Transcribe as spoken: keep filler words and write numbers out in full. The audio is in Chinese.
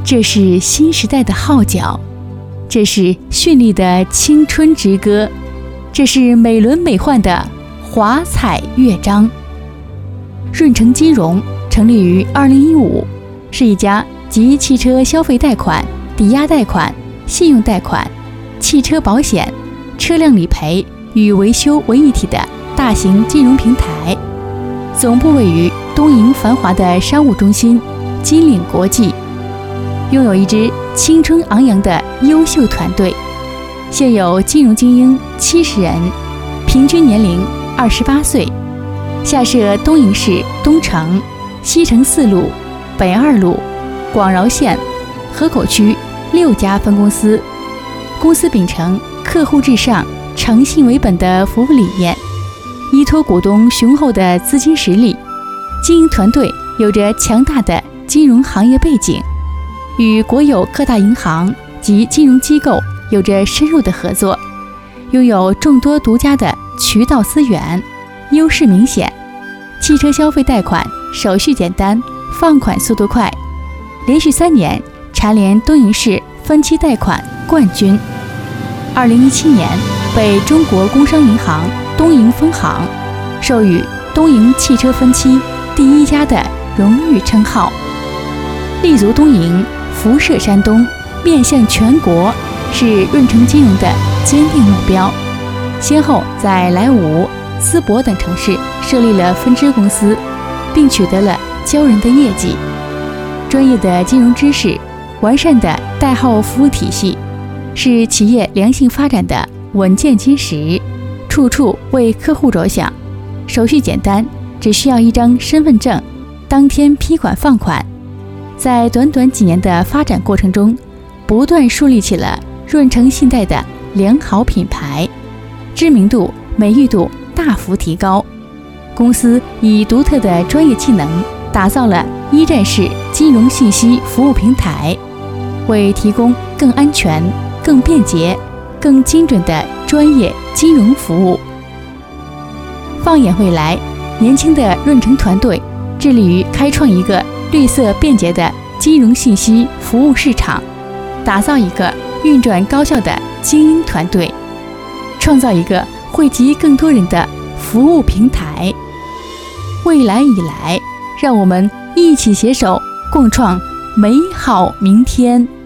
这是新时代的号角，这是绚丽的青春之歌，这是美轮美奂的华彩乐章。润成金融成立于二零一五，是一家集汽车消费贷款、抵押贷款、信用贷款、汽车保险、车辆理赔与维修为一体的大型金融平台，总部位于东营繁华的商务中心金领国际，拥有一支青春昂扬的优秀团队，现有金融精英七十人，平均年龄二十八岁，下设东营市东城、西城四路、北二路、广饶县、河口区六家分公司。公司秉承客户至上、诚信为本的服务理念，依托股东雄厚的资金实力，经营团队有着强大的金融行业背景，与国有各大银行及金融机构有着深入的合作，拥有众多独家的渠道资源，优势明显。汽车消费贷款手续简单，放款速度快，连续三年蝉联东营市分期贷款冠军。二零一七年被中国工商银行东营分行授予东营汽车分期第一家的荣誉称号。立足东营，辐射山东，面向全国，是润成金融的坚定目标。先后在莱芜、淄博等城市设立了分支公司，并取得了骄人的业绩。专业的金融知识，完善的贷后服务体系，是企业良性发展的稳健基石，处处为客户着想。手续简单，只需要一张身份证，当天批款放款。在短短几年的发展过程中，不断树立起了润成信贷的良好品牌，知名度、美誉度大幅提高。公司以独特的专业技能打造了一站式金融信息服务平台，为提供更安全、更便捷、更精准的专业金融服务。放眼未来，年轻的润成团队致力于开创一个绿色便捷的金融信息服务市场，打造一个运转高效的精英团队，创造一个惠及更多人的服务平台。未来以来，让我们一起携手共创美好明天。